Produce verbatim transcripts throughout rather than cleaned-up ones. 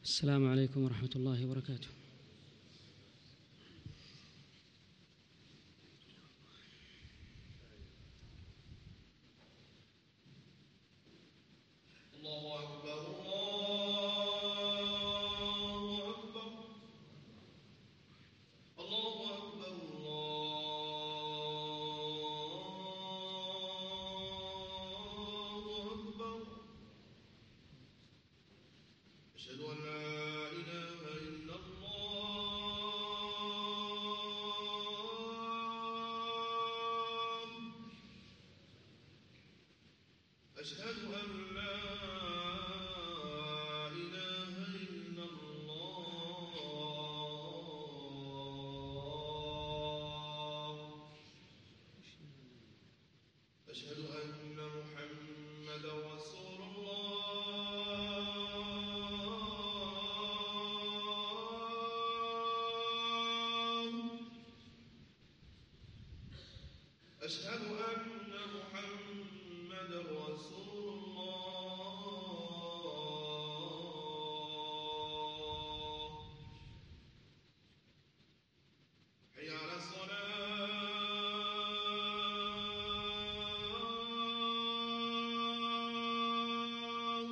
السلام عليكم ورحمة الله وبركاته. الله أكبر الله أكبر الله أكبر الله أكبر. أشهد أن لا إله إلا الله. أشهد أن لا إله إلا الله. أشهد أن محمدا رسول الله. أشهد أن محمدا رسول الله. حي على الصلاة.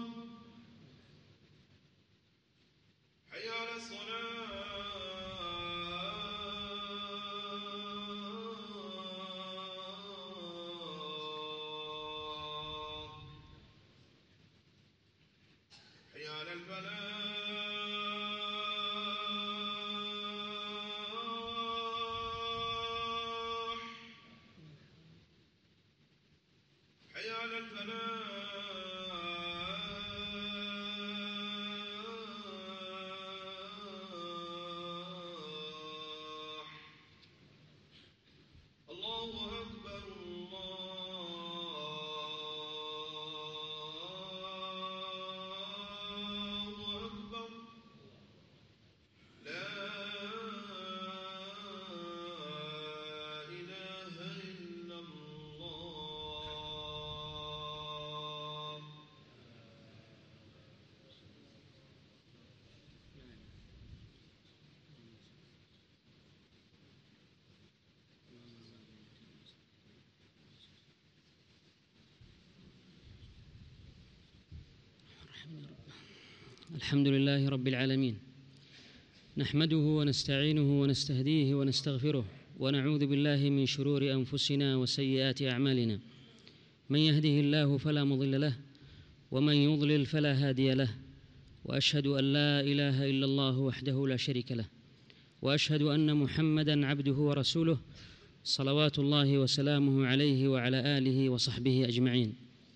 حي على الصلاة. حي على الفلاح. حي على الفلاح. الله أكبر الله أكبر. لا إله إلا الله. الحمد لله رب العالمين، نحمده ونستعينه ونستهديه ونستغفره، ونعوذ بالله من شرور أنفسنا وسيئات أعمالنا. من يهده الله فلا مضل له، ومن يضلل فلا هادي له، وأشهد أن لا إله إلا الله وحده لا شريك له، وأشهد أن محمدًا عبده ورسوله صلوات الله وسلامه عليه وعلى آله وصحبه أجمعين.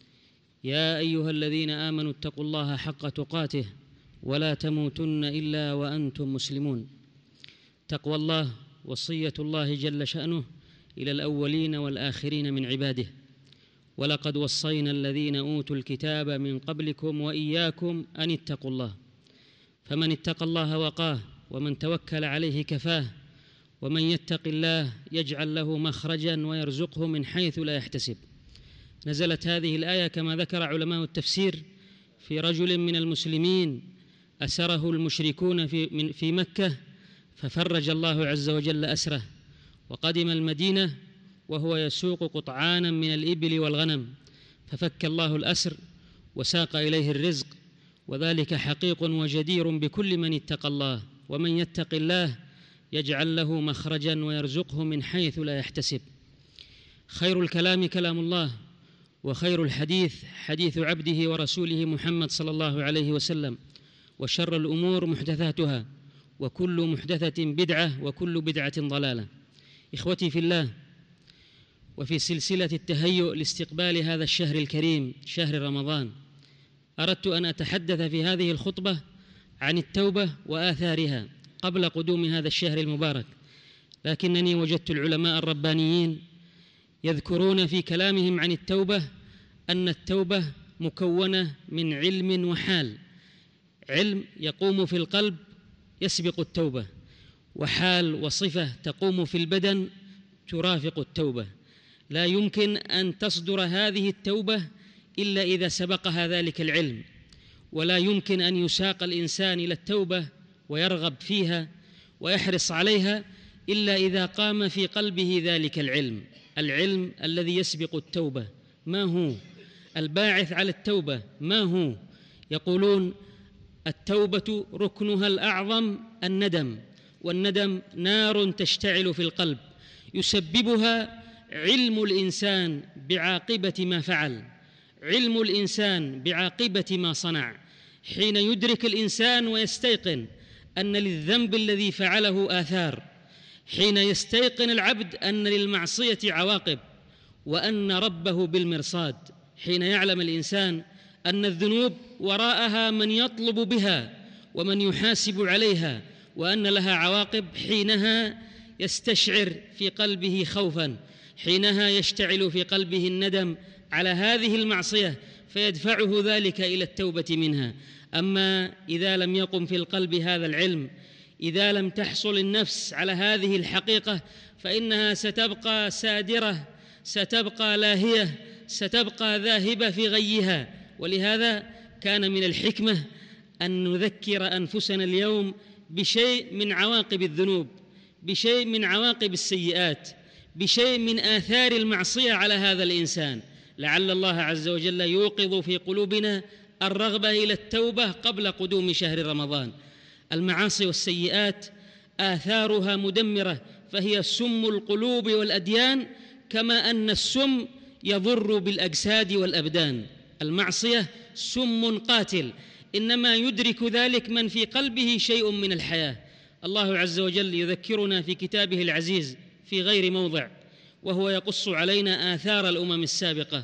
يا أيها الذين آمنوا اتقوا الله حق تقاته ولا تموتن إلا وأنتم مسلمون. تقوى الله وصية الله جل شأنه إلى الأولين والآخرين من عباده، ولقد وصينا الذين أوتوا الكتاب من قبلكم وإياكم أن اتقوا الله، فمن اتقى الله وقاه، ومن توكل عليه كفاه، ومن يتق الله يجعل له مخرجا ويرزقه من حيث لا يحتسب. نزلت هذه الآية كما ذكر علماء التفسير في رجل من المسلمين أسره المشركون في, في مكة، ففرج الله عز وجل أسره، وقدم المدينة وهو يسوق قطعانا من الإبل والغنم، ففك الله الأسر وساق إليه الرزق، وذلك حقيق وجدير بكل من اتقى الله. ومن يتق الله يجعل له مخرجا ويرزقه من حيث لا يحتسب. خير الكلام كلام الله، وخير الحديث حديث عبده ورسوله محمد صلى الله عليه وسلم، وشر الأمور محدثاتها، وكل محدثة بدعة، وكل بدعة ضلالة. إخوتي في الله، وفي سلسلة التهيؤ لاستقبال هذا الشهر الكريم، شهر رمضان، أردت أن أتحدث في هذه الخطبة عن التوبة وآثارها قبل قدوم هذا الشهر المبارك، لكنني وجدت العلماء الربانيين يذكرون في كلامهم عن التوبة أن التوبة مكونة من علم وحال. علم يقوم في القلب يسبق التوبة، وحال وصفة تقوم في البدن ترافق التوبة. لا يمكن أن تصدر هذه التوبة إلا إذا سبقها ذلك العلم، ولا يمكن أن يساق الإنسان إلى التوبة ويرغب فيها ويحرص عليها إلا إذا قام في قلبه ذلك العلم، العلم الذي يسبق التوبة. ما هو الباعث على التوبة؟ ما هو؟ يقولون التوبة ركنها الأعظم الندم، والندم نار تشتعل في القلب يسببها علم الإنسان بعاقبة ما فعل، علم الإنسان بعاقبة ما صنع. حين يدرك الإنسان ويستيقن أن للذنب الذي فعله آثار، حين يستيقن العبد أن للمعصية عواقب وأن ربه بالمرصاد، حين يعلم الإنسان أن الذنوب وراءها من يطلب بها ومن يحاسب عليها وأن لها عواقب، حينها يستشعر في قلبه خوفا، حينها يشتعل في قلبه الندم على هذه المعصية فيدفعه ذلك إلى التوبة منها. أما إذا لم يقم في القلب هذا العلم، إذا لم تحصل النفس على هذه الحقيقة، فإنها ستبقى سادرة، ستبقى لاهية، ستبقى ذاهبة في غيها. ولهذا كان من الحكمة أن نذكر أنفسنا اليوم بشيء من عواقب الذنوب، بشيء من عواقب السيئات، بشيء من آثار المعصية على هذا الإنسان، لعل الله عز وجل يوقظ في قلوبنا الرغبة إلى التوبة قبل قدوم شهر رمضان. المعاصي والسيئات آثارها مدمرة، فهي سم القلوب والأديان، كما أن السم يضر بالأجساد والأبدان. المعصية سم قاتل، إنما يدرك ذلك من في قلبه شيء من الحياة. الله عز وجل يذكرنا في كتابه العزيز في غير موضع وهو يقص علينا آثار الأمم السابقة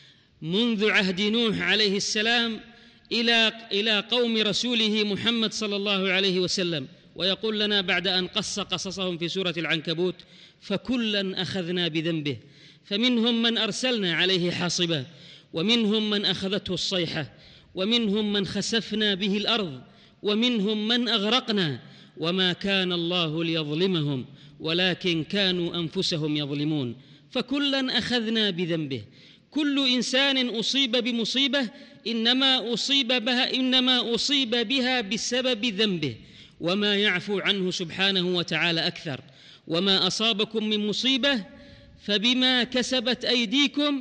منذ عهد نوح عليه السلام إلى إلى قوم رسوله محمد صلى الله عليه وسلم، ويقول لنا بعد أن قص قصصهم في سورة العنكبوت: فكلا أخذنا بذنبه، فمنهم من أرسلنا عليه حاصبا، ومنهم من أخذته الصيحة، ومنهم من خسفنا به الأرض، ومنهم من أغرقنا، وما كان الله ليظلمهم ولكن كانوا أنفسهم يظلمون. فكلا أخذنا بذنبه. كل إنسان أصيب بمصيبة إنما أصيب بها إنما أصيب بها بسبب ذنبه، وما يعفو عنه سبحانه وتعالى أكثر. وما أصابكم من مصيبة فبما كسبت أيديكم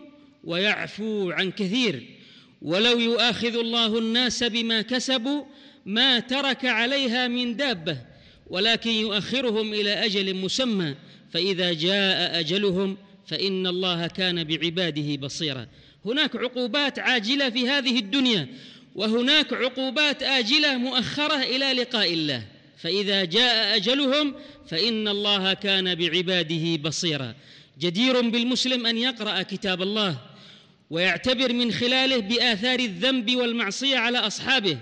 ويعفو عن كثير. ولو يؤاخذ الله الناس بما كسبوا ما ترك عليها من دابة، ولكن يؤخرهم إلى أجل مسمى، فإذا جاء أجلهم فإن الله كان بعباده بصيرا. هناك عقوبات عاجلة في هذه الدنيا، وهناك عقوبات آجلة مؤخرة إلى لقاء الله، فإذا جاء أجلهم فإن الله كان بعباده بصيرا. جدير بالمسلم أن يقرأ كتاب الله ويعتبر من خلاله بآثار الذنب والمعصية على أصحابه،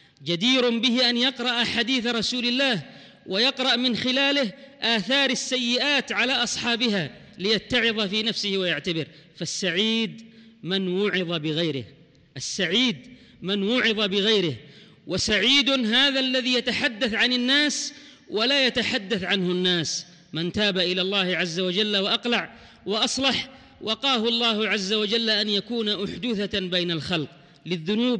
جدير به أن يقرأ حديث رسول الله ويقرأ من خلاله آثار السيئات على أصحابها ليتعظ في نفسه ويعتبر. فالسعيد من وعظ بغيره، السعيد من وعظ بغيره، وسعيد هذا الذي يتحدث عن الناس ولا يتحدث عنه الناس. من تاب إلى الله عز وجل وأقلع وأصلح وقاه الله عز وجل أن يكون أحدوثة بين الخلق. للذنوب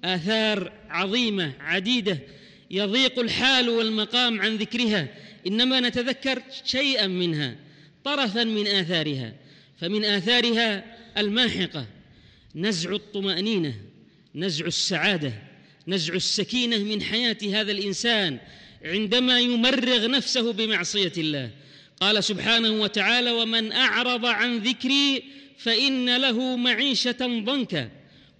آثار عظيمة عديدة يضيق الحال والمقام عن ذكرها، إنما نتذكر شيئا منها، طرفا من آثارها. فمن آثارها الماحقة نزع الطمأنينة، نزع السعادة، نزع السكينة من حياة هذا الإنسان عندما يمرغ نفسه بمعصية الله. قال سبحانه وتعالى: ومن أعرض عن ذكري فإن له معيشة ضنكا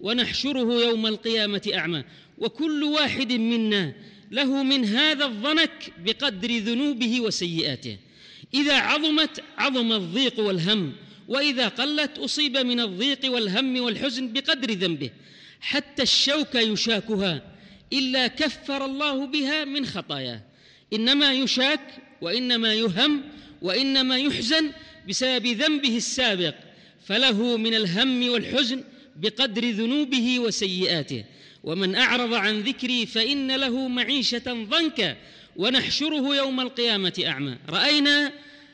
ونحشره يوم القيامة أعمى. وكل واحد منا له من هذا الضنك بقدر ذنوبه وسيئاته. إذا عظمت عظم الضيق والهم، وإذا قلت أصيب من الضيق والهم والحزن بقدر ذنبه. حتى الشوك يشاكها إلا كفر الله بها من خطاياه. إنما يشاك وإنما يهم وإنما يحزن بسبب ذنبه السابق، فله من الهم والحزن بقدر ذنوبه وسيئاته. ومن أعرض عن ذكري فإن له معيشة ضنكا ونحشره يوم القيامة أعمى. رأينا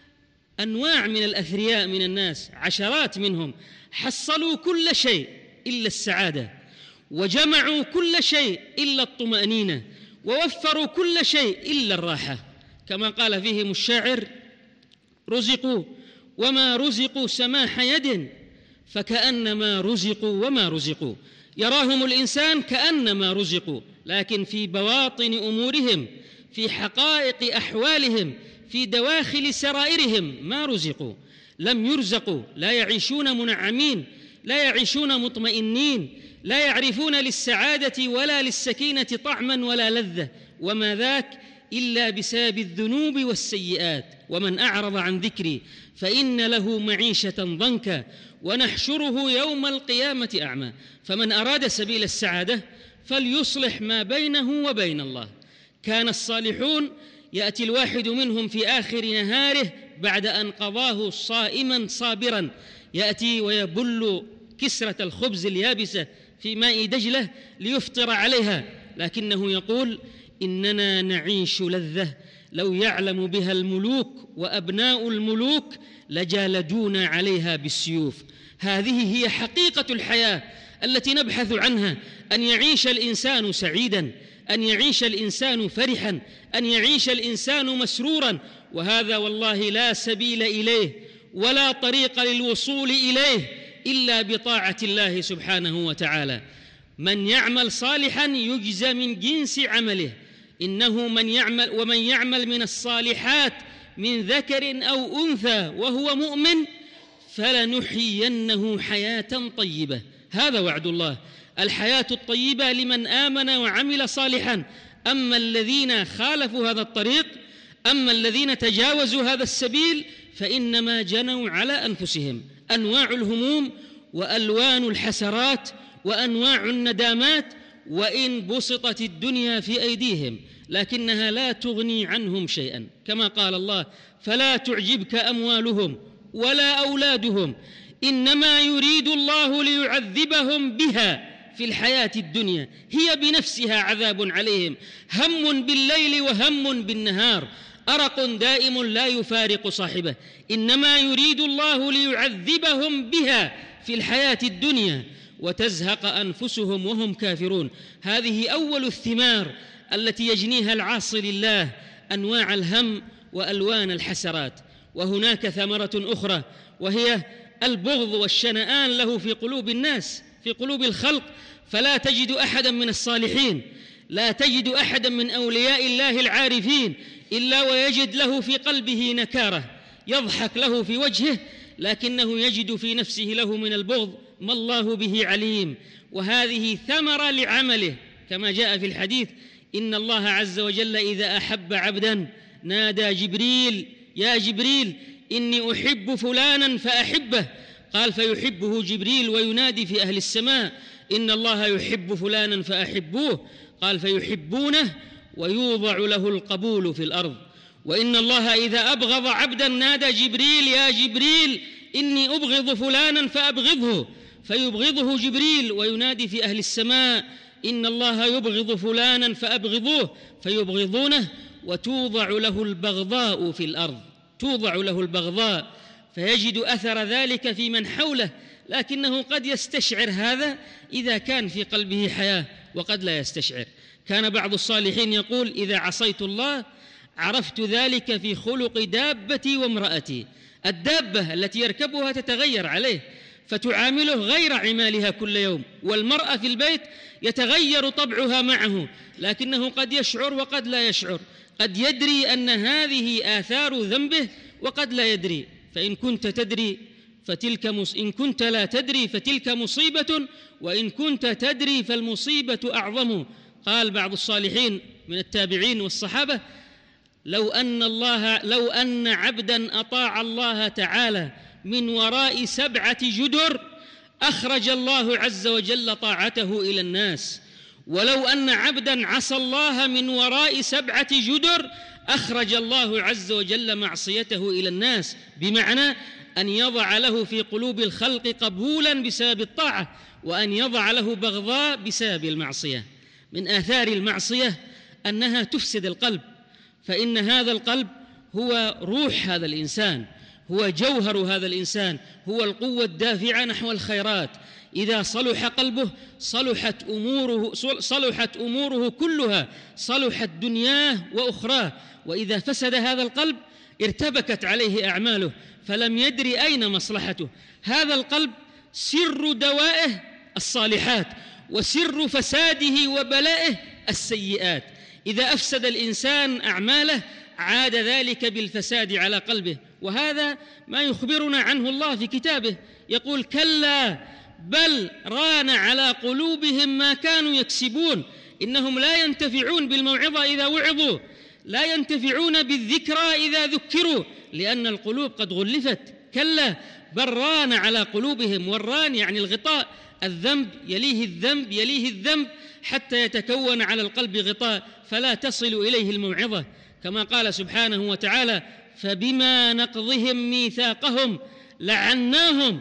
أنواع من الأثرياء من الناس، عشرات منهم حصلوا كل شيء إلا السعادة، وجمعوا كل شيء إلا الطمأنينة، ووفروا كل شيء إلا الراحة، كما قال فيهم الشاعر: رزقوا وما رزقوا سماح يد، فكأنما رزقوا وما رزقوا. يراهم الإنسان كأنما رزقوا، لكن في بواطن أمورهم، في حقائق أحوالهم، في دواخل سرائرهم ما رزقوا، لم يرزقوا، لا يعيشون منعمين، لا يعيشون مطمئنين، لا يعرفون للسعادة ولا للسكينة طعما ولا لذة، وما ذاك إلا بسبب الذنوب والسيئات. ومن أعرض عن ذكري فإن له معيشة ضنكا ونحشره يوم القيامة أعمى. فمن أراد سبيل السعادة فليصلح ما بينه وبين الله. كان الصالحون يأتي الواحد منهم في آخر نهاره بعد أن قضاه صائما صابرا، يأتي ويبل كسرة الخبز اليابسة في ماء دجلة ليفطر عليها، لكنه يقول: إننا نعيش لذة لو يعلم بها الملوك وأبناء الملوك لجالدونا عليها بالسيوف. هذه هي حقيقة الحياة التي نبحث عنها، أن يعيش الإنسان سعيدا، أن يعيش الإنسان فرحا، أن يعيش الإنسان مسرورا. وهذا والله لا سبيل إليه ولا طريق للوصول إليه إلا بطاعة الله سبحانه وتعالى. من يعمل صالحا يجزى من جنس عمله، إنه من يعمل ومن يعمل من الصالحات من ذكر أو أنثى وهو مؤمن فلنحيينه حياة طيبة. هذا وعد الله، الحياة الطيبة لمن آمن وعمل صالحا. أما الذين خالفوا هذا الطريق، أما الذين تجاوزوا هذا السبيل، فإنما جنوا على أنفسهم أنواع الهموم وألوان الحسرات وأنواع الندامات، وإن بسطت الدنيا في أيديهم لكنها لا تغني عنهم شيئا، كما قال الله: فلا تعجبك أموالهم ولا أولادهم إنما يريد الله ليعذبهم بها في الحياة الدنيا، هي بنفسها عذاب عليهم، هم بالليل وهم بالنهار، أرق دائم لا يفارق صاحبه، إنما يريد الله ليعذبهم بها في الحياة الدنيا وتزهق أنفسهم وهم كافرون. هذه أول الثمار التي يجنيها العاصي لله، أنواع الهم وألوان الحسرات. وهناك ثمرة أخرى وهي البغض والشنآن له في قلوب الناس، في قلوب الخلق. فلا تجد أحدا من الصالحين، لا تجد أحدا من أولياء الله العارفين إلا ويجد له في قلبه نكارة، يضحك له في وجهه لكنه يجد في نفسه له من البغض ما الله به عليم. وهذه ثمرة لعمله، كما جاء في الحديث: إن الله عز وجل إذا أحب عبدا نادى جبريل: يا جبريل إني أحب فلانا فأحبه. قال: فيحبه جبريل وينادي في أهل السماء: إن الله يحب فلانا فأحبوه. قال: فيحبونه ويوضع له القبول في الأرض. وإن الله إذا أبغض عبدا نادى جبريل: يا جبريل إني أبغض فلانا فأبغضه. فيبغضه جبريل وينادي في أهل السماء: إن الله يبغض فلانا فأبغضوه. فيبغضونه وتوضع له البغضاء في الأرض، توضع له البغضاء، فيجد أثر ذلك في من حوله، لكنه قد يستشعر هذا إذا كان في قلبه حياة وقد لا يستشعر. كان بعض الصالحين يقول: إذا عصيت الله عرفت ذلك في خلق دابتي وامرأتي. الدابة التي يركبها تتغير عليه فتعامله غير عمالها كل يوم، والمرأة في البيت يتغير طبعها معه، لكنه قد يشعر وقد لا يشعر، قد يدري أن هذه آثار ذنبه وقد لا يدري. فإن كنت تدري فتلك مص... إن كنت لا تدري فتلك مصيبة، وإن كنت تدري فالمصيبة أعظم. قال بعض الصالحين من التابعين والصحابة: لو أن الله لو أن عبدا أطاع الله تعالى من وراء سبعة جدر أخرج الله عز وجل طاعته إلى الناس، ولو أن عبدا عصى الله من وراء سبعة جدر أخرج الله عز وجل معصيته إلى الناس، بمعنى أن يضع له في قلوب الخلق قبولا بسبب الطاعة، وأن يضع له بغضاء بسبب المعصية. من آثار المعصية أنها تفسد القلب، فإن هذا القلب هو روح هذا الإنسان، هو جوهر هذا الإنسان، هو القوة الدافعة نحو الخيرات. إذا صلح قلبه صلحت أموره صلحت أموره كلها، صلحت دنياه وأخراه. وإذا فسد هذا القلب ارتبكت عليه أعماله فلم يدري أين مصلحته. هذا القلب سر دوائه الصالحات، وسر فساده وبلائه السيئات. إذا أفسد الإنسان أعماله عاد ذلك بالفساد على قلبه، وهذا ما يخبرنا عنه الله في كتابه، يقول: كلا بل ران على قلوبهم ما كانوا يكسبون. إنهم لا ينتفعون بالموعظة إذا وعظوا، لا ينتفعون بالذكرى إذا ذكروا، لأن القلوب قد غلفت. كلا بل ران على قلوبهم، والران يعني الغطاء، الذنب يليه الذنب يليه الذنب حتى يتكون على القلب غطاء فلا تصل إليه الموعظة، كما قال سبحانه وتعالى: فبما نقضهم ميثاقهم لعناهم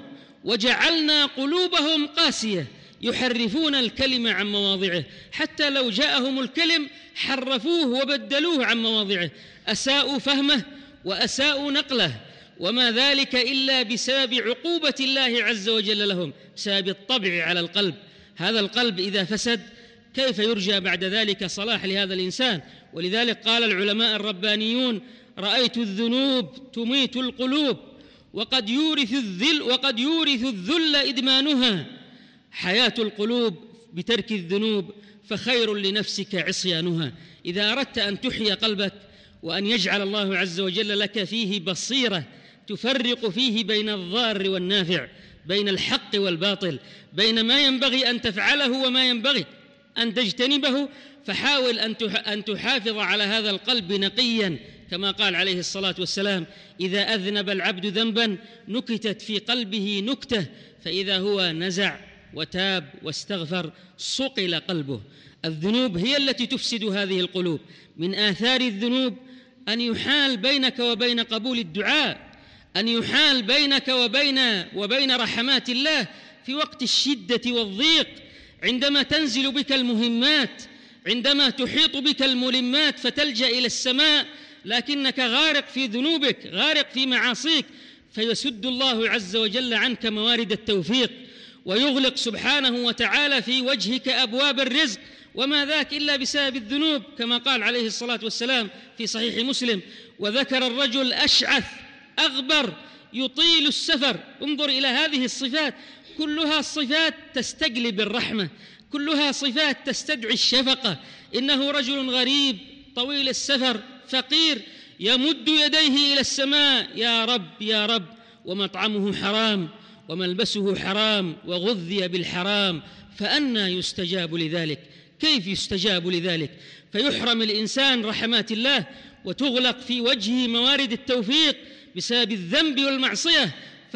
وجعلنا قلوبهم قاسية يحرفون الكلم عن مواضعه، حتى لو جاءهم الكلم حرفوه وبدلوه عن مواضعه، أساءوا فهمه وأساءوا نقله، وما ذلك إلا بسبب عقوبة الله عز وجل لهم، بسبب الطبع على القلب. هذا القلب إذا فسد كيف يرجى بعد ذلك صلاح لهذا الإنسان؟ ولذلك قال العلماء الربانيون: رأيت الذنوب تميت القلوب وقد يورث الذل وقد يورث الذل إدمانها. حياة القلوب بترك الذنوب، فخير لنفسك عصيانها. إذا أردت أن تحيي قلبك وأن يجعل الله عز وجل لك فيه بصيرة تفرق فيه بين الضار والنافع، بين الحق والباطل، بين ما ينبغي أن تفعله وما ينبغي أن تجتنبه، فحاول أن تحافظ على هذا القلب نقيا، كما قال عليه الصلاة والسلام: إذا أذنب العبد ذنبا نكتت في قلبه نكتة، فإذا هو نزع وتاب واستغفر صقل قلبه. الذنوب هي التي تفسد هذه القلوب. من آثار الذنوب أن يحال بينك وبين قبول الدعاء، أن يحال بينك وبين وبين رحمات الله في وقت الشدة والضيق، عندما تنزل بك المهمات، عندما تحيط بك الملمات فتلجأ إلى السماء، لكنك غارق في ذنوبك، غارق في معاصيك، فيسد الله عز وجل عنك موارد التوفيق، ويغلق سبحانه وتعالى في وجهك أبواب الرزق، وما ذاك إلا بسبب الذنوب، كما قال عليه الصلاة والسلام في صحيح مسلم: وذكر الرجل أشعث أغبر يطيل السفر. انظر إلى هذه الصفات، كلها صفات تستجلب الرحمة، كلها صفات تستدعي الشفقة. إنه رجل غريب طويل السفر فقير يمد يديه إلى السماء: يا رب يا رب، ومطعمه حرام وملبسه حرام وغذي بالحرام، فأنى يستجاب لذلك؟ كيف يستجاب لذلك؟ فيحرم الإنسان رحمات الله، وتغلق في وجهه موارد التوفيق بسبب الذنب والمعصية،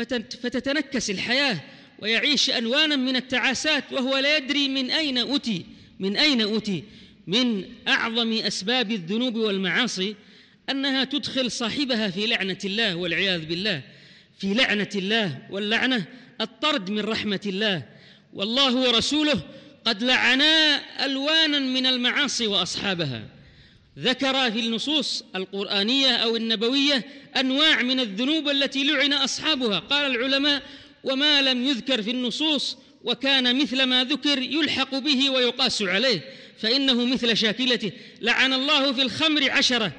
فتتنكس الحياة ويعيش ألوانا من التعاسات وهو لا يدري من أين أتي من أين أتي من أعظم أسباب الذنوب والمعاصي أنها تدخل صاحبها في لعنة الله والعياذ بالله، في لعنة الله. واللعنة الطرد من رحمة الله، والله ورسوله قد لعنا ألوانا من المعاصي وأصحابها. ذكر في النصوص القرآنية أو النبوية أنواع من الذنوب التي لعن أصحابها. قال العلماء: وما لم يذكر في النصوص وكان مثل ما ذكر يلحق به ويقاس عليه، فإنه مثل شاكلته. لعن الله في الخمر عشرة: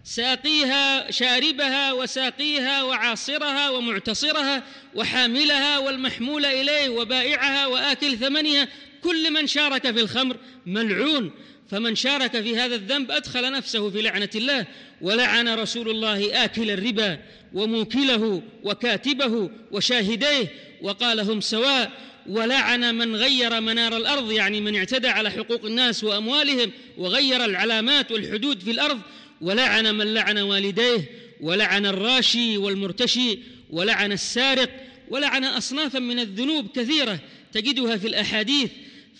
ساقيها شاربها وساقيها وعاصرها ومعتصرها وحاملها والمحمول إليه وبائعها وآكل ثمنها، كل من شارك في الخمر ملعون. فمن شارك في هذا الذنب أدخل نفسه في لعنة الله. ولعن رسول الله آكل الربا وموكله وكاتبه وشاهديه وقال: هم سواء. ولعن من غير منار الأرض، يعني من اعتدى على حقوق الناس وأموالهم وغير العلامات والحدود في الأرض. ولعن من لعن والديه، ولعن الراشي والمرتشي، ولعن السارق، ولعن أصنافا من الذنوب كثيرة تجدها في الأحاديث.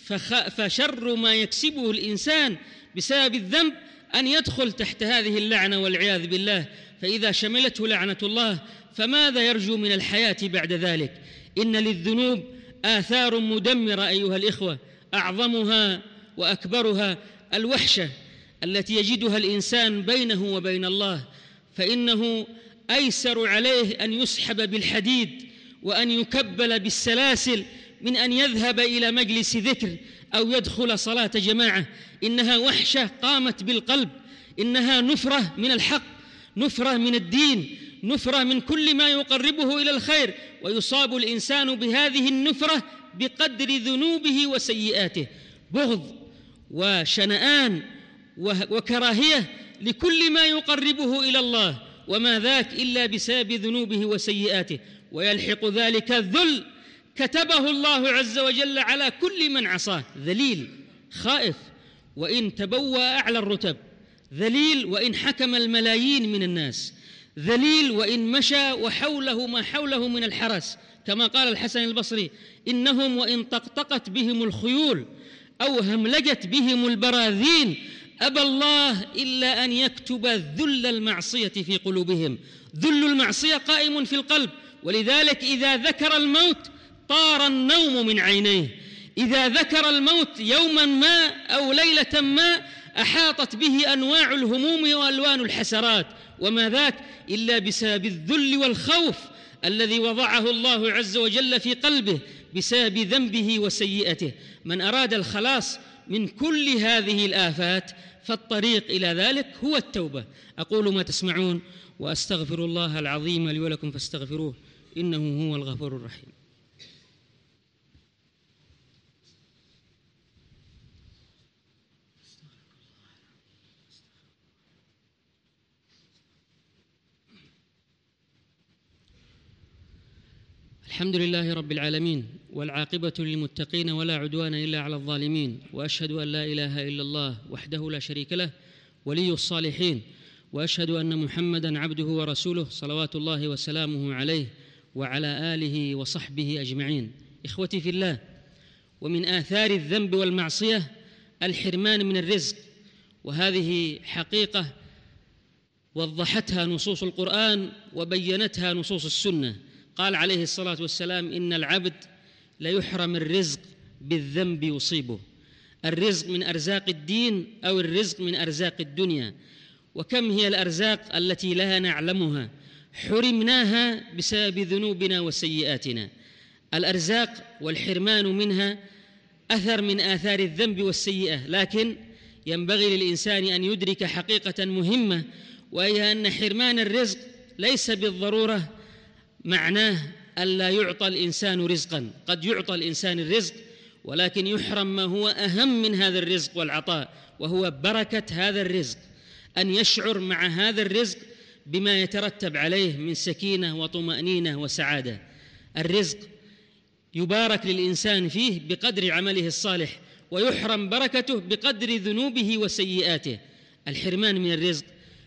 فشر ما يكسبه الإنسان بسبب الذنب أن يدخل تحت هذه اللعنة والعياذ بالله. فإذا شملته لعنة الله فماذا يرجو من الحياة بعد ذلك؟ إن للذنوب آثار مدمرة أيها الإخوة، أعظمها وأكبرها الوحشة التي يجدها الإنسان بينه وبين الله. فإنه أيسر عليه أن يسحب بالحديد وأن يكبل بالسلاسل من أن يذهب إلى مجلس ذكر أو يدخل صلاة جماعة. إنها وحشة قامت بالقلب، إنها نفرة من الحق، نفرة من الدين، نفرة من كل ما يقربه إلى الخير، ويصاب الإنسان بهذه النفرة بقدر ذنوبه وسيئاته، بغض وشنآن وكراهية لكل ما يقربه إلى الله، وما ذاك إلا بسبب ذنوبه وسيئاته. ويلحق ذلك الذل كتبه الله عز وجل على كل من عصاه، ذليل خائف وإن تبوأ أعلى الرتب، ذليل وإن حكم الملايين من الناس، ذليل وإن مشى وحوله ما حوله من الحرس، كما قال الحسن البصري: إنهم وإن طقطقت بهم الخيول أو هملجت بهم البراذين أبى الله إلا أن يكتب ذل المعصية في قلوبهم. ذل المعصية قائم في القلب، ولذلك إذا ذكر الموت طار النوم من عينيه، إذا ذكر الموت يوما ما أو ليلة ما أحاطت به أنواع الهموم وألوان الحسرات، وما ذاك إلا بسبب الذل والخوف الذي وضعه الله عز وجل في قلبه بسبب ذنبه وسيئته. من أراد الخلاص من كل هذه الآفات فالطريق إلى ذلك هو التوبة. أقول ما تسمعون وأستغفر الله العظيم لي ولكم فاستغفروه إنه هو الغفور الرحيم. الحمد لله رب العالمين، والعاقبة للمتقين ولا عدوان إلا على الظالمين، وأشهد أن لا إله إلا الله وحده لا شريك له ولي الصالحين، وأشهد أن محمدًا عبده ورسوله صلوات الله وسلامه عليه وعلى آله وصحبه أجمعين. إخوتي في الله، ومن آثار الذنب والمعصية الحرمان من الرزق، وهذه حقيقة وضحتها نصوص القرآن وبينتها نصوص السنة. قال عليه الصلاة والسلام: إن العبد ليحرم الرزق بالذنب يصيبه. الرزق من أرزاق الدين أو الرزق من أرزاق الدنيا. وكم هي الأرزاق التي لا نعلمها حرمناها بسبب ذنوبنا وسيئاتنا. الأرزاق والحرمان منها أثر من آثار الذنب والسيئة، لكن ينبغي للإنسان أن يدرك حقيقة مهمة، وهي أن حرمان الرزق ليس بالضرورة معناه ألا يعطى الإنسان رزقا. قد يعطى الإنسان الرزق ولكن يحرم ما هو أهم من هذا الرزق والعطاء، وهو بركة هذا الرزق، أن يشعر مع هذا الرزق بما يترتب عليه من سكينة وطمأنينة وسعادة. الرزق يبارك للإنسان فيه بقدر عمله الصالح، ويحرم بركته بقدر ذنوبه وسيئاته. الحرمان من الرزق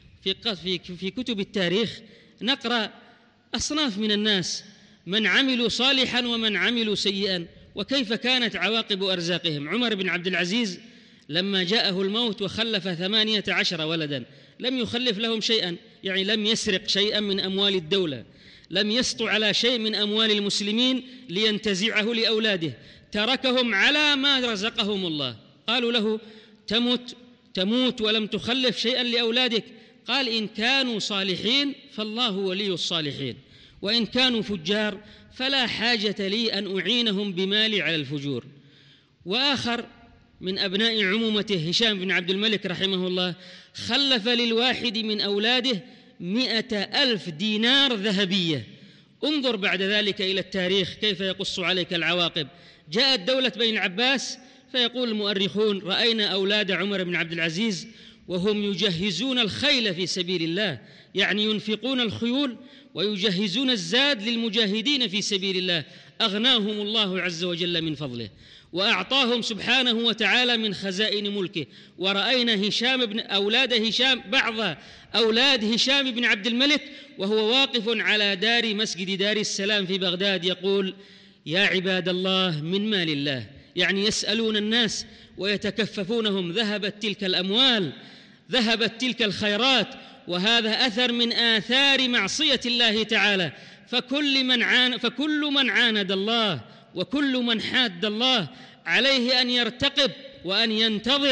في في كتب التاريخ نقرأ أصناف من الناس، من عملوا صالحا ومن عملوا سيئا، وكيف كانت عواقب أرزاقهم. عمر بن عبد العزيز لما جاءه الموت وخلف ثمانية عشر ولدا، لم يخلف لهم شيئا، يعني لم يسرق شيئا من أموال الدولة، لم يسطو على شيء من أموال المسلمين لينتزعه لأولاده، تركهم على ما رزقهم الله. قالوا له: تمت تموت ولم تخلف شيئا لأولادك؟ قال: إن كانوا صالحين فالله ولي الصالحين، وإن كانوا فجار فلا حاجة لي أن أعينهم بمالي على الفجور. وآخر من أبناء عمومته هشام بن عبد الملك رحمه الله خلف للواحد من أولاده مئة ألف دينار ذهبية. انظر بعد ذلك إلى التاريخ كيف يقص عليك العواقب. جاءت دولة بني العباس، فيقول المؤرخون: رأينا أولاد عمر بن عبد العزيز وهم يجهزون الخيل في سبيل الله، يعني ينفقون الخيول ويجهزون الزاد للمجاهدين في سبيل الله. أغناهم الله عز وجل من فضله، وأعطاهم سبحانه وتعالى من خزائن ملكه. ورأينا هشام بن أولاد هشام بعض أولاد هشام بن عبد الملك وهو واقف على دار مسجد دار السلام في بغداد يقول: يا عباد الله من مال الله، يعني يسألون الناس ويتكففونهم. ذهبت تلك الأموال، ذهبت تلك الخيرات، وهذا أثر من آثار معصية الله تعالى. فكل من عان فكل من عاند الله وكل من حاد الله عليه أن يرتقب وأن ينتظر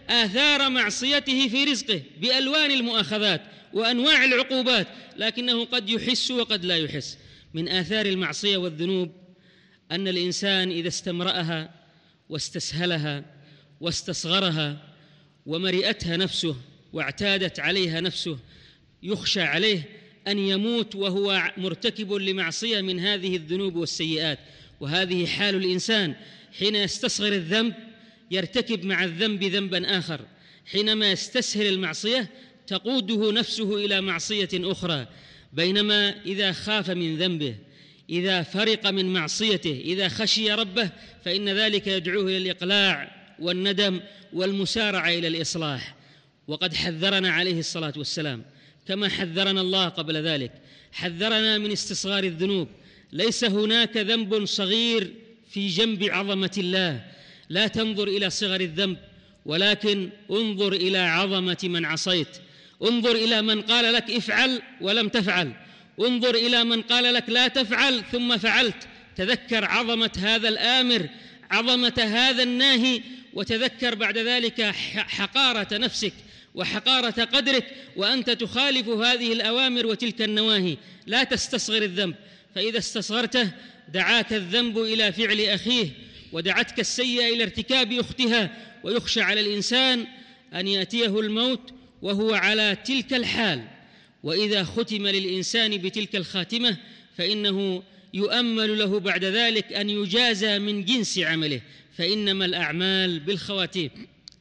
آثار معصيته في رزقه بألوان المؤاخذات وأنواع العقوبات، لكنه قد يحس وقد لا يحس. من آثار المعصية والذنوب أن الإنسان إذا استمرأها واستسهلها واستصغرها ومرئتها نفسه واعتادت عليها نفسه يخشى عليه أن يموت وهو مرتكب لمعصية من هذه الذنوب والسيئات. وهذه حال الإنسان حين يستصغر الذنب يرتكب مع الذنب ذنبا آخر، حينما يستسهل المعصية تقوده نفسه إلى معصية أخرى. بينما إذا خاف من ذنبه، إذا فرق من معصيته، إذا خشي ربه، فإن ذلك يدعوه إلى الإقلاع والندم والمسارعة إلى الإصلاح. وقد حذرنا عليه الصلاة والسلام كما حذرنا الله قبل ذلك، حذرنا من استصغار الذنوب. ليس هناك ذنب صغير في جنب عظمة الله. لا تنظر إلى صغر الذنب، ولكن انظر إلى عظمة من عصيت. انظر إلى من قال لك افعل ولم تفعل، انظر إلى من قال لك لا تفعل ثم فعلت. تذكر عظمة هذا الآمر، عظمة هذا الناهي، وتذكر بعد ذلك حقارة نفسك وحقارة قدرك وأنت تخالف هذه الأوامر وتلك النواهي. لا تستصغر الذنب، فإذا استصغرته دعاك الذنب إلى فعل أخيه، ودعتك السيئة إلى ارتكاب أختها. ويخشى على الإنسان أن يأتيه الموت وهو على تلك الحال. وإذا ختم للإنسان بتلك الخاتمة فإنه يؤمل له بعد ذلك أن يجازى من جنس عمله، فإنما الأعمال بالخواتيم.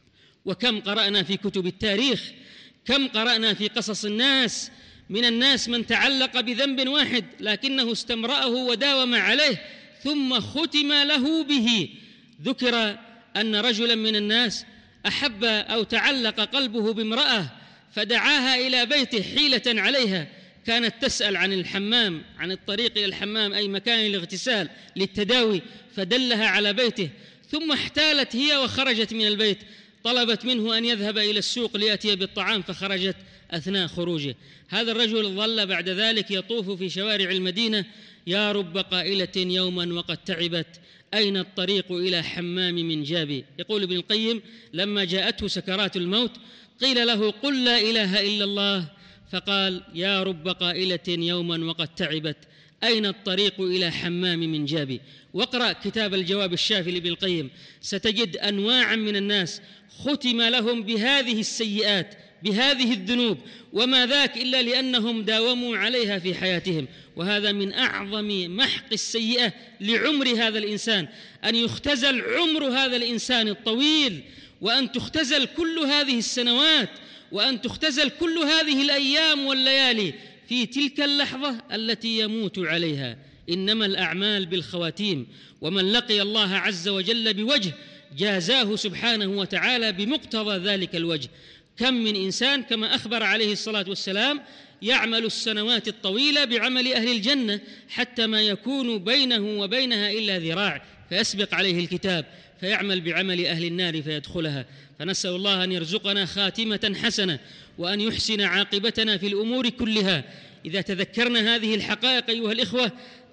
وكم قرأنا في كتب التاريخ، كم قرأنا في قصص الناس، من الناس من تعلق بذنب واحد لكنه استمرأه وداوم عليه ثم ختم له به. ذكر أن رجلا من الناس أحب أو تعلق قلبه بامرأة فدعاها إلى بيته حيلة عليها، كانت تسأل عن الحمام، عن الطريق إلى الحمام أي مكان الاغتسال للتداوي، فدلها على بيته. ثم احتالت هي وخرجت من البيت، طلبت منه أن يذهب إلى السوق ليأتي بالطعام، فخرجت أثناء خروجه. هذا الرجل ظل بعد ذلك يطوف في شوارع المدينة: يا رب قائلة يوما وقد تعبت، أين الطريق إلى حمام من جابي. يقول ابن القيم: لما جاءته سكرات الموت قيل له: قل لا إله إلا الله، فقال: يا رب قائلة يوما وقد تعبت، أين الطريق إلى حمام من جابي. واقرأ كتاب الجواب الشافي لابن القيم، ستجد أنواعا من الناس ختم لهم بهذه السيئات، بهذه الذنوب، وما ذاك إلا لأنهم داوموا عليها في حياتهم. وهذا من أعظم محق السيئة لعمر هذا الإنسان، أن يختزل عمر هذا الإنسان الطويل، وأن تختزل كل هذه السنوات، وأن تختزل كل هذه الأيام والليالي في تلك اللحظة التي يموت عليها. إنما الأعمال بالخواتيم، ومن لقي الله عز وجل بوجه جازاه سبحانه وتعالى بمقتضى ذلك الوجه. كم من إنسان كما أخبر عليه الصلاة والسلام يعمل السنوات الطويلة بعمل أهل الجنة حتى ما يكون بينه وبينها إلا ذراع، فيسبق عليه الكتاب فيعمل بعمل أهل النار فيدخلها. فنسأل الله أن يرزقنا خاتمة حسنة، وأن يحسن عاقبتنا في الأمور كلها. إذا تذكرنا هذه الحقائق أيها الإخوة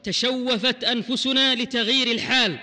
تشوفت أنفسنا لتغيير الحال،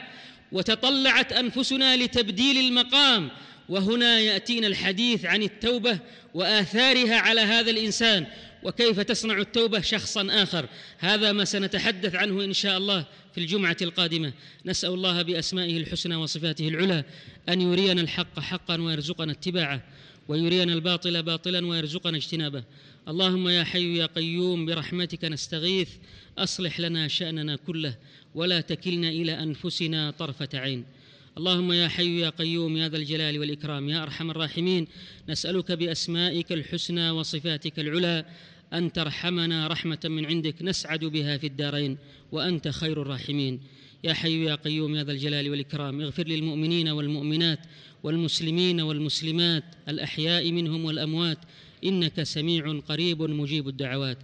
وتطلعت أنفسنا لتبديل المقام. وهنا يأتينا الحديث عن التوبة وآثارها على هذا الإنسان، وكيف تصنع التوبة شخصا آخر. هذا ما سنتحدث عنه إن شاء الله في الجمعة القادمة. نسأل الله بأسمائه الحسنى وصفاته العلى أن يرينا الحق حقا ويرزقنا اتباعه، ويرينا الباطل باطلا ويرزقنا اجتنابه. اللهم يا حي يا قيوم برحمتك نستغيث، أصلح لنا شأننا كله ولا تكلنا إلى أنفسنا طرفة عين. اللهم يا حي يا قيوم يا ذا الجلال والإكرام يا أرحم الراحمين، نسألك بأسمائك الحسنى وصفاتك العلى أن ترحمنا رحمة من عندك نسعد بها في الدارين، وأنت خير الراحمين. يا حي يا قيوم يا ذا الجلال والإكرام اغفر للمؤمنين والمؤمنات والمسلمين والمسلمات الأحياء منهم والأموات، إنك سميع قريب مجيب الدعوات.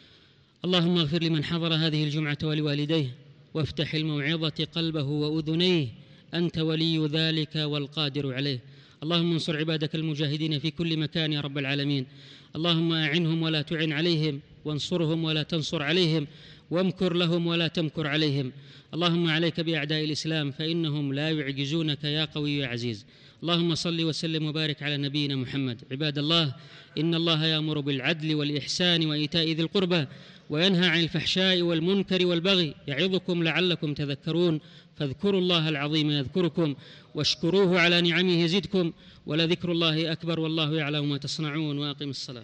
اللهم اغفر لمن حضر هذه الجمعة ولوالديه، وافتح الموعظة قلبه وأذنيه، أنت ولي ذلك والقادر عليه. اللهم انصر عبادك المجاهدين في كل مكان يا رب العالمين. اللهم أعنهم ولا تعن عليهم، وانصرهم ولا تنصر عليهم، وامكر لهم ولا تمكر عليهم. اللهم عليك بأعداء الإسلام فإنهم لا يعجزونك يا قوي يا عزيز. اللهم صل وسلم وبارك على نبينا محمد. عباد الله، إن الله يأمر بالعدل والإحسان وإيتاء ذي القربى وينهى عن الفحشاء والمنكر والبغي يعظكم لعلكم تذكرون. فاذكروا الله العظيم يذكركم واشكروه على نعمه يزدكم ولذكر الله أكبر والله يعلم ما تصنعون. وأقم الصلاة.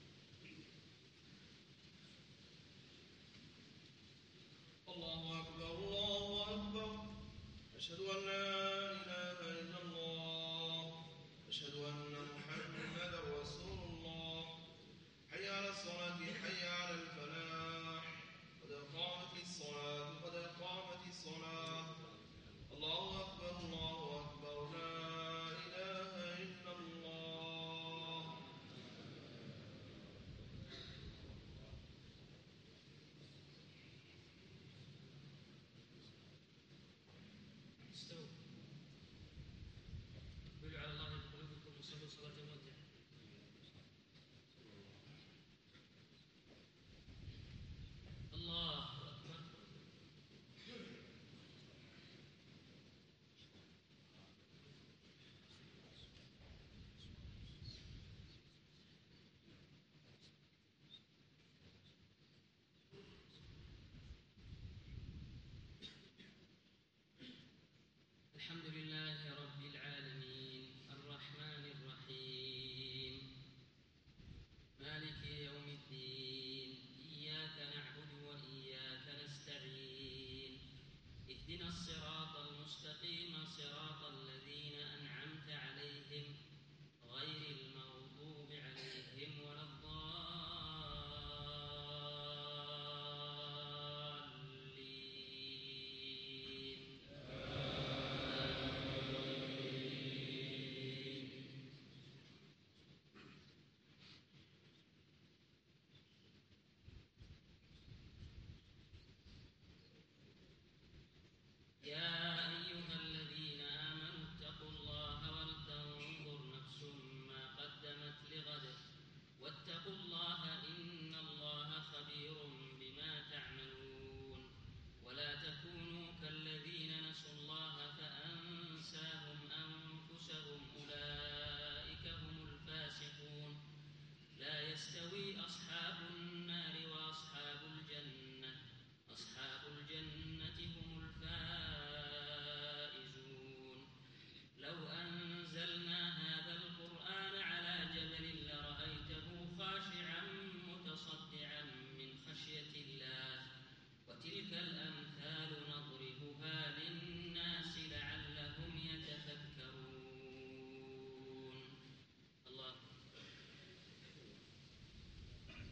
الله أكبر الله أكبر. أشهد أن لا إله إلا الله. أشهد أن محمدا رسول الله. حي على الصلاة حي على الفلاح. قد قامت الصلاة قد قامت الصلاة. الله أكبر الله أكبر. لا إله إلا الله. استووا. اقبلوا على الله بقلوبكم وصلوا صلاة المودع. الله أكبر. الحمد لله رب العالمين الرحمن الرحيم مالك يوم الدين. إياك نعبد وإياك نستعين. اهدنا الصراط المستقيم صراط الذين أنعمت عليهم غير المغضوب عليهم ولا الضالين. يا أيها الذين آمنوا اتقوا الله ولتنظر نفس ما قدمت لغد واتقوا الله إن الله خبير بما تعملون. ولا تكونوا كالذين نسوا الله فأنساهم أنفسهم أولئك هم الفاسقون. لا يستوي أصحاب النار وأصحاب الجنة أصحاب الجنة هم الفائزون. لو أنزلنا هذا القرآن على جبل لرأيته خاشعا متصدعا من خشية الله. وتلك الأمثال نضربها للناس لعلهم يتفكرون. الله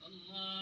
الله